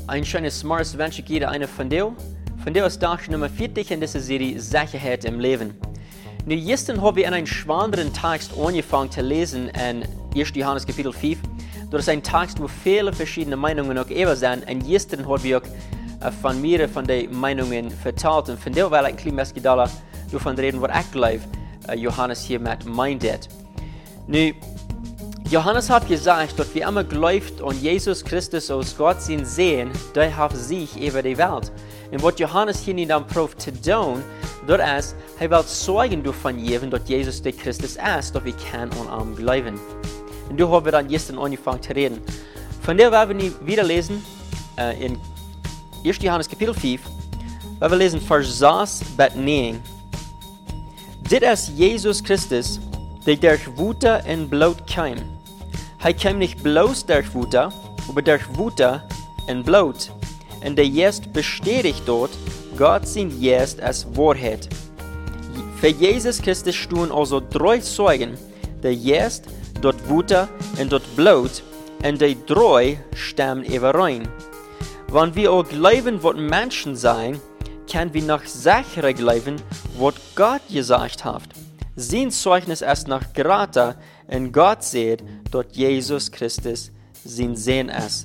Ein schönes Smarts wünsche ich jeder eine von dir. Von dir ist Tag Nummer 40 in dieser Serie Sicherheit im Leben. Nu, gestern habe ich einen spannenden Text angefangen zu lesen in 1. Johannes Kapitel 5. Das ist ein Text, wo viele verschiedene Meinungen auch über sind. Und gestern habe ich auch von mehreren von den Meinungen verteilt. Und von der will ich ein kleines bisschen davon reden, was ich glaube, Johannes hier mit meint. Nu, Johannes hat gesagt, dass wir immer glaubt an Jesus Christus als Gott sein Sehen, der hat sich über die Welt. Und was Johannes hier nicht probiert zu tun, das ist, er will Zeugen davon geben, dass Jesus der Christus ist, dass wir an ihm glauben. Und da haben wir dann gestern angefangen zu reden. Von der werden wir wieder lesen, in 1. Johannes Kapitel 5, weil wir lesen Vers 6 bis 9. Das ist Jesus Christus, der durch Wuter und Blut kam. Hij kwam nicht bloß durch Wuter, aber durch Wuter und Blut. Und der Geist bestätigt dort, Gott sein Geist als Wahrheit. Für Jesus Christus stehen also 3 Zeugen, der Geist, dort Wuter und dort Blut, und die 3 stammen überein. Wenn wir auch glauben, was Menschen sein, können wir noch sicherer glauben, was Gott gesagt hat. Sein Zeugnis ist noch greater, und Gott sieht, dass Jesus Christus sein Sehen ist.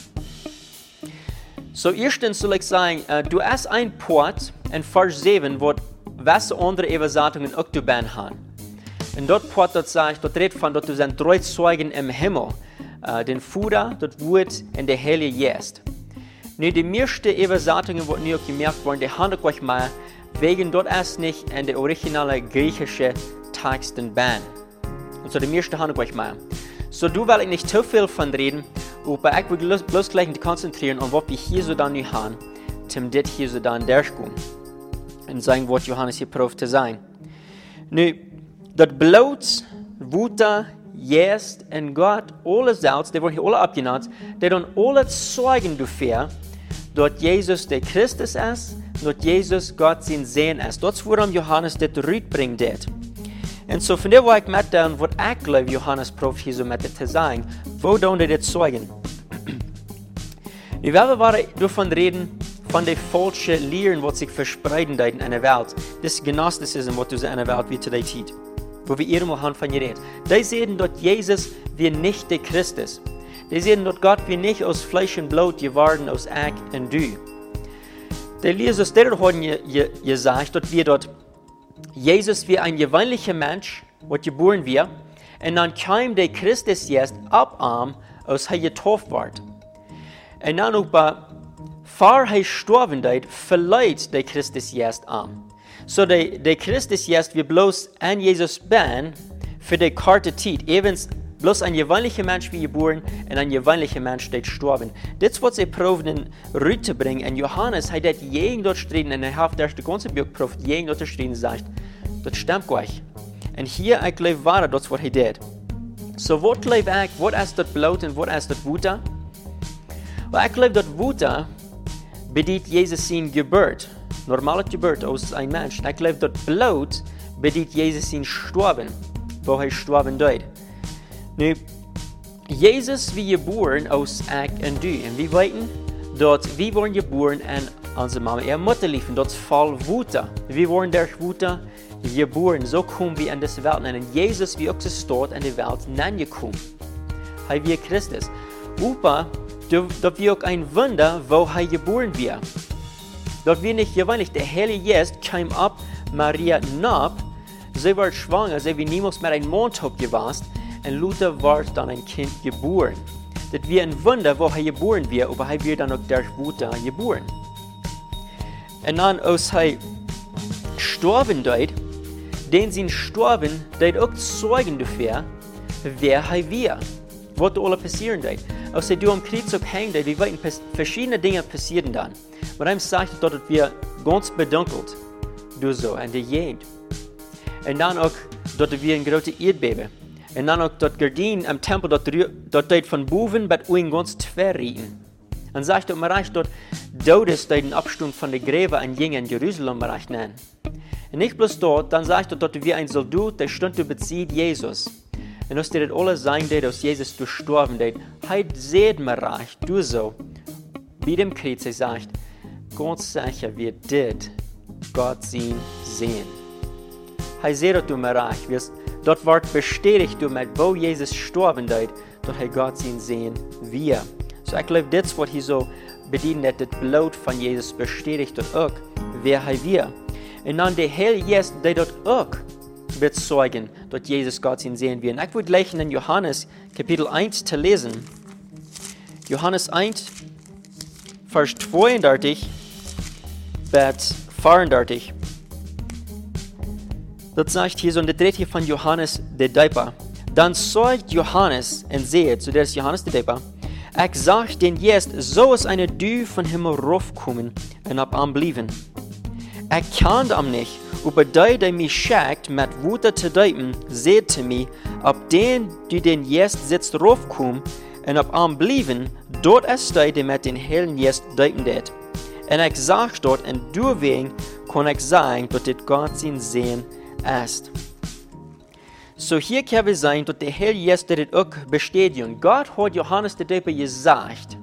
So, erstens soll ich sagen, du hast ein Port in Vers 7, wo was andere Übersetzungen auch dabei haben. Und dort Port dort sagt, dort redet von, dass du sind 3 Zeugen im Himmel, den Vater, das Wort und der Heilige Geist. Nun, die meisten Übersetzungen, die nicht gemerkt wurden, die haben euch mal, wegen dort ist nicht in der originalen griechischen Texten bei. Und so die meisten haben euch mal. So, du will ich nicht zu viel von reden, aber ich will bloß gleich konzentrieren, auf was wir hier so dann nicht haben, damit hier so dann durchgehen. Und sagen, was Johannes hier probiert zu sein. Nun, das Blut, Wuter, Geist und Gott, alle selbst, die wurden hier alle abgenannt, die dann alle Zeugen dafür, dass Jesus der Christus ist, dass Jesus Gott sein Sehen ist. Das ist, worum Johannes das rüberbringt. Und so von der, wo ich mit dann, was ich glaube, Johannes probiert hier so mit zu sagen, wo dann die Zeugen? Wir werden davon reden, von den falschen Lehren, die sich verspreiten in der Welt. Das Gnosticismus, was in der Welt wie today tut. Wo wir irgendwo haben von geredet. Die sehen, dass Jesus wie nicht der Christus. Die sehen, dass Gott wie nicht aus Fleisch und Blut geworden, aus ich und du. Die Leser haben gesagt, dass wir dort Jesus wie ein gewöhnlicher Mensch, was geboren wird, und dann kam der Christus jetzt ab ihm, als er getauft wird. Und dann auch vor er gestorben ist, verleiht der Christus jetzt an. So der Christus jetzt wie bloß an Jesus bin, für die kurze Zeit, evens bloß ein gewöhnlicher Mensch wie geboren und ein gewöhnlicher Mensch, der gestorben. Das ist, was sie probieren, rüberzubringen. Und Johannes hat das gegen dort streben, und er hat das ganze Buch probiert, gegen dort streben, sagt, das stimmt gleich. Und hier, ich glaube, war das, was er tat. So, was glaube ich, was ist das Blut und was ist das Wuter? Well, ich glaube, das Wuter bedient Jesus sein Geburt. Normale Geburt aus einem Menschen. Ich glaube, das Blut bedient Jesus sein Sterben, wo er gestorben ist. Nu, Jesus wie geboren aus ich und du. Und wir wissen, dass wir wurden geboren an unsere Mama, ihre Mutter liefen. Das ist voll Wuter. Wir wurden durch Wuter geboren. So kommen wir in diese Welt. Und Jesus wie auch gestorben in die Welt hineingekommen. Er wie Christus. Aber dass wir auch ein Wunder, wo er geboren wird. Dass wir nicht gewöhnlich, der Heilige Geist kam ab Maria nach. Sie war schwanger, sie wie niemals mit einem Mondtag gewesen. Und Luther war dann ein Kind geboren. Das wir ein Wunder, wo er geboren wird, aber er wird dann auch durch Wuter geboren. Und dann, als er gestorben ist, den sind gestorben, der auch Zeugen dafür, wer er wird. Was alles passieren wird. Als er am Kriegszug hängt, wir wissen, verschiedene Dinge passieren dann. Und er sagt, dass wir ganz bedunkelt, durch so, in der Gegend. Und dann auch, dass wir ein großes Erdbeben. Und dann auch das Gardin am Tempel, dort von Boven bis unten ganz verrieten. Und sagt, dass man dort Todes, den Abstand von der Gräber an Jünger in Jerusalem bereicht nennen. Und nicht bloß dort, dann sagt er, dass wir ein Soldat, der stund bezieht Jesus. Und als das alles sagen, dass Jesus gestorben ist, heute seht man recht, du so, bei dem Kreuz, sagt, ganz sicher wird dit Gott sehen. Sagt, dass du mir reich wirst. Dort wird bestätigt, mit wo Jesus gestorben ist, dass Gott sehen wir. So ich glaube, das, was so bedient, dass das Blut von Jesus bestätigt und auch, wer wir. Und dann der Heilige Geist, der dort auch bezeugen, dass Jesus Gott sehen wir. Und ich würde gleich in Johannes Kapitel 1 zu lesen. Johannes 1, Vers 32 bis 34. Das sagt hier so in der dritte von Johannes der Däuper. Dann sagt Johannes und seht, so der ist Johannes der Däuper, ich sag den jetzt, so ist eine Dü von Himmel raufkommen und ab am blieben. Ich kann am nicht, aber der mich schickt, mit Wuter zu deuten, seht zu mir, ob den, die den jetzt sitzt raufkommen und ab am blieben, dort ist der mit den hellen jetzt deuten det. Und ich sag dort, und deswegen kann ich sagen, dass das Gott sein Sehen ist. So hier kann wir sagen, dass der Herr Jesus das auch bestätigen. Gott hat Johannes der Däuper gesagt,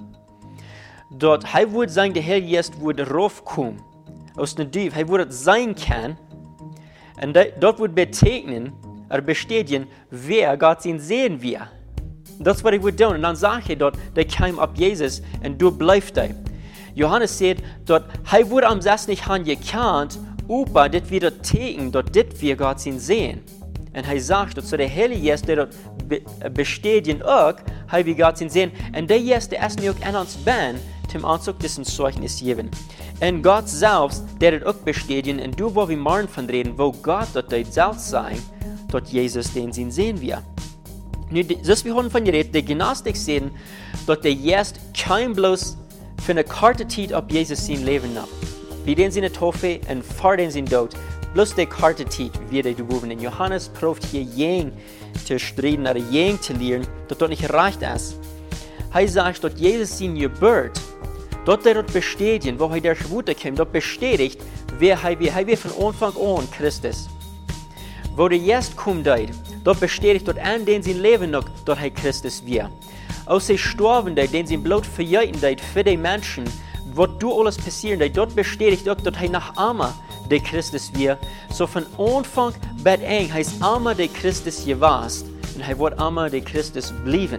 dass er würde sagen, der Herr Jesus würde raufkommen aus dem Düf. Er würde sein können. Und dort würde betekenen, oder bestätigen, wer Gott ihn sehen wir. Das ist, was ich würde tun. Und dann sage ich dort, der kam ab Jesus und du bleibst da. Johannes sagt, dass er würde am Satz nicht haben gekannt, aber das wird teken, dass das wir Gott sehen. Und er sagt, dass der Heilige Geist, der dort bestätigen auch, er wir Gott sehen. Und der Geist, der ist mir auch an uns bin, zum Anzug dessen Zeugnis geben. Und Gott selbst, der das auch bestätigen, und du, wo wir morgen von reden, wo Gott dort selbst sein, dort Jesus den sehen wir. Nu, das wir haben von geredet, der Gymnastik sehen, dass der Geist kein bloß für eine kurze Zeit ab Jesus sein Leben ab. Wie den sie Taufe und vor den sie Tod. Bloß der kurze Zeit wird er gewoben. Und Johannes probt hier jeng zu streiten oder jeng zu lehren, dass das nicht reicht ist. Er sagt, dass Jesus sein Geburt, dort er dort bestätigt, wo er der Schwute kam, dort bestätigt, wer er wir von Anfang an Christus. Wo der Jesus kommt, dort bestätigt, dort an den sein Leben noch, dort er Christus wir. Aus der Storben, den sein Blut verjeiten, für die Menschen, was du alles passieren, dort bestätigt auch, dass er nach Amma der Christus wir. So von Anfang bis Ende heißt Amma der Christus gewast und er wird Amma der Christus blieben.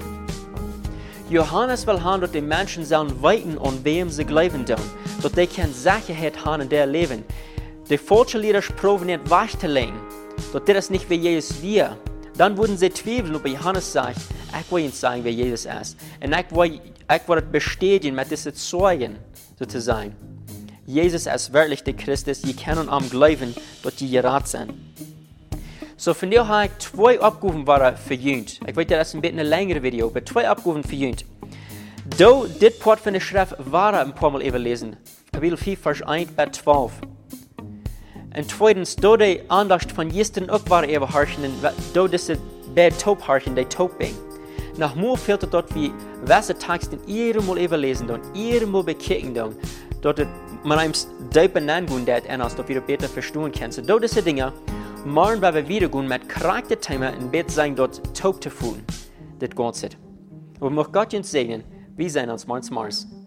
Johannes will haben, dass die Menschen sollen weiten und wem sie glauben tun, dass sie keine Sicherheit haben in der Leben. Die falschen Lehrer proben nicht wegzulegen, dass das nicht wie Jesus wir. Dann würden sie zweifeln, ob Johannes sagt, ich will ihnen sagen, wer Jesus ist. Und ich will bestätigen mit diesen Zeugen, sozusagen. Jesus ist wirklich der Christus, die können am glauben, dass die gerettet sind. So von dir habe ich 2 Abgaben für Jünd. Ich weiß, das ist ein bisschen ein längeres Video, aber 2 Abgaben für Jünd. Da, das Part von der Schrift war ein paar Mal überlesen. Kapitel 4, Vers 1 bis 12. Und zweitens, da die Andacht von gestern auch war überharschen, da diese Bad Taub harschen, die Taub bin. Nach mir fehlt dort wie welche Texte ihre Mal überlesen und ihre Mal bekicken, dort man einem Deep nennen dat en als dat wir besser verstehen können. So, das sind Dinge, morgen werden wir wieder gehen mit Charakterthemen und bet sein dort taub zu fühlen. Das Ganze. Aber möchte Gott uns segnen, wir sehen uns morgens.